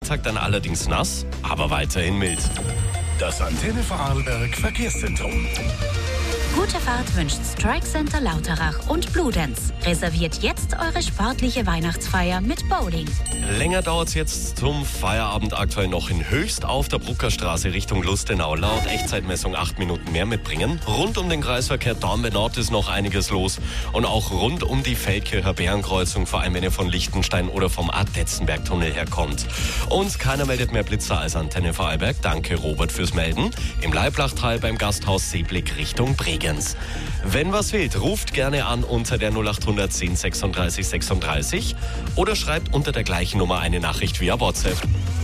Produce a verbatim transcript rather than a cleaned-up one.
Nachmittag dann allerdings nass, aber weiterhin mild. Das Antenne Vorarlberg Verkehrszentrum. Gute Fahrt wünscht Strike Center Lauterach und Bludenz. Reserviert jetzt eure sportliche Weihnachtsfeier mit Bowling. Länger dauert es jetzt zum Feierabend aktuell noch in Höchst auf der Bruckerstraße Richtung Lustenau. Laut Echtzeitmessung acht Minuten mehr mitbringen. Rund um den Kreisverkehr Dornbirn-Nord ist noch einiges los. Und auch rund um die Feldkircher Bärenkreuzung, vor allem wenn ihr von Lichtenstein oder vom Ardetzenberg-Tunnel herkommt. Und keiner meldet mehr Blitzer als Antenne Vorarlberg. Danke Robert fürs Melden. Im Leiblachtal beim Gasthaus Seeblick Richtung Bregenz. Wenn was fehlt, ruft gerne an unter der null acht null null zehn sechsunddreißig sechsunddreißig oder schreibt unter der gleichen Nummer eine Nachricht via WhatsApp.